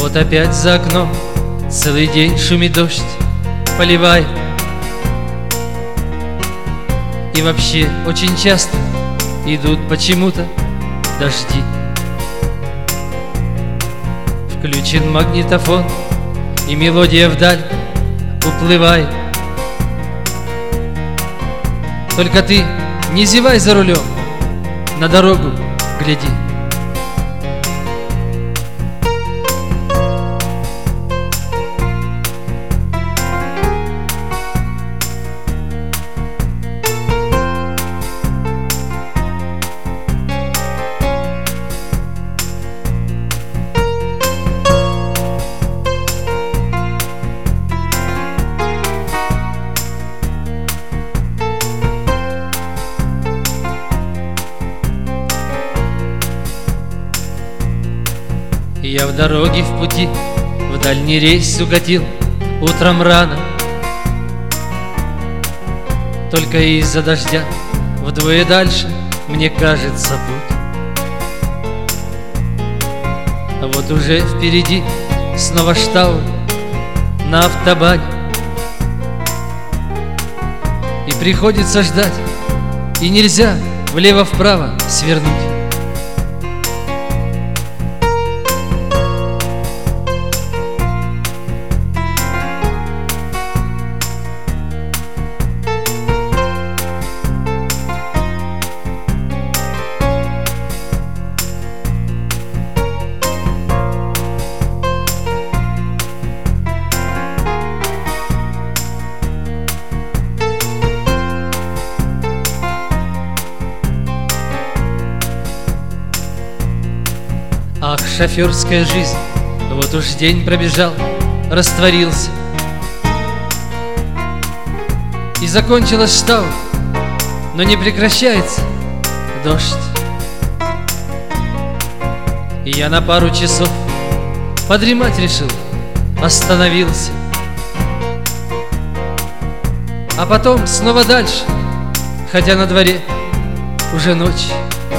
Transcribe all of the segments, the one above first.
Вот опять за окном целый день шумит дождь, поливает. И вообще очень часто идут почему-то дожди. Включен магнитофон, и мелодия вдаль уплывает. Только ты не зевай за рулем, на дорогу гляди. Я в дороге, в пути, в дальний рейс укатил утром рано. Только из-за дождя вдвое дальше, мне кажется, путь. А вот уже впереди снова штаун на автобане, и приходится ждать, и нельзя влево-вправо свернуть. Ах, шоферская жизнь, вот уж день пробежал, растворился. И закончилась штаун, но не прекращается дождь. И я на пару часов подремать решил, остановился. А потом снова дальше, хотя на дворе уже ночь.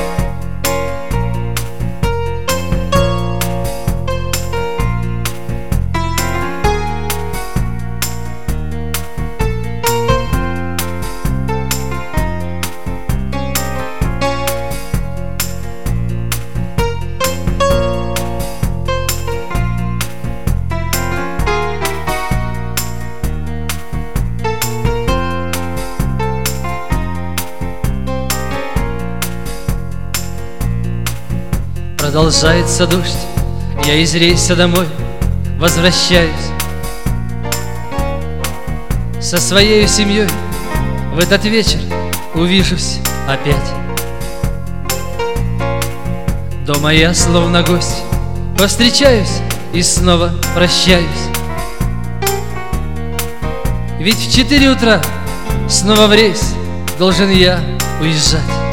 Продолжается дождь, я из рейса домой возвращаюсь. Со своей семьей в этот вечер увижусь опять. Дома я словно гость повстречаюсь и снова прощаюсь. Ведь в 4 утра снова в рейс должен я уезжать.